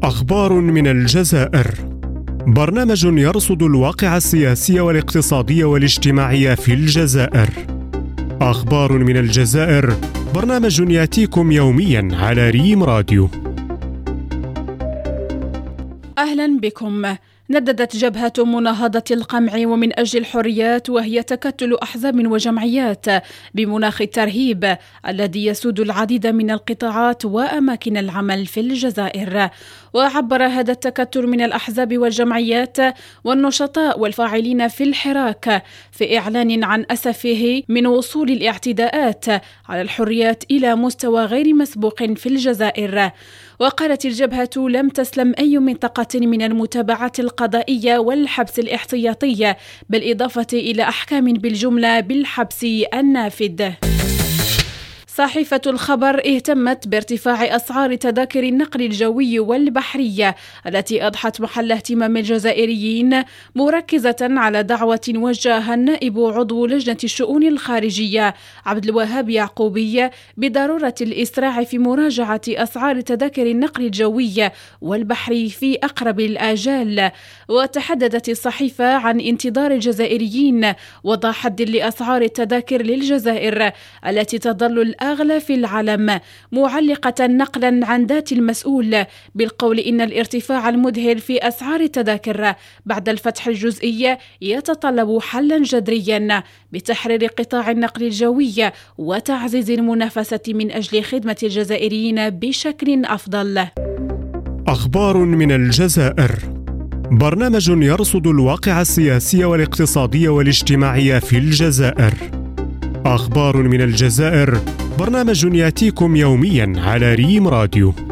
أخبار من الجزائر. برنامج يرصد الواقع السياسي والاقتصادي والاجتماعي في الجزائر. أخبار من الجزائر، برنامج يأتيكم يوميا على ريم راديو. أهلا بكم. نددت جبهة مناهضة القمع ومن أجل الحريات، وهي تكتل أحزاب وجمعيات بمناخ الترهيب الذي يسود العديد من القطاعات وأماكن العمل في الجزائر. وعبر هذا التكتل من الأحزاب والجمعيات والنشطاء والفاعلين في الحراك في إعلان عن أسفه من وصول الاعتداءات على الحريات إلى مستوى غير مسبوق في الجزائر. وقالت الجبهة: لم تسلم أي منطقة من المتابعات القضائية والحبس الاحتياطي، بالإضافة إلى أحكام بالجملة بالحبس النافذ. صحيفة الخبر اهتمت بارتفاع أسعار تذاكر النقل الجوي والبحري التي أضحت محل اهتمام الجزائريين، مركزة على دعوة وجهها النائب عضو لجنة الشؤون الخارجية عبد الوهاب يعقوبي بضرورة الإسراع في مراجعة أسعار تذاكر النقل الجوي والبحري في أقرب الآجال. وتحدثت الصحيفة عن انتظار الجزائريين وضع حد لأسعار التذاكر للجزائر التي تظل أغلى في العالم، معلقة نقلا عن ذات المسؤول بالقول إن الارتفاع المذهل في أسعار التذاكر بعد الفتح الجزئي يتطلب حلا جذريا بتحرير قطاع النقل الجوي وتعزيز المنافسة من أجل خدمة الجزائريين بشكل أفضل. أخبار من الجزائر. برنامج يرصد الواقع السياسي والاقتصادي والاجتماعي في الجزائر. أخبار من الجزائر، برنامج يأتيكم يوميا على ريم راديو.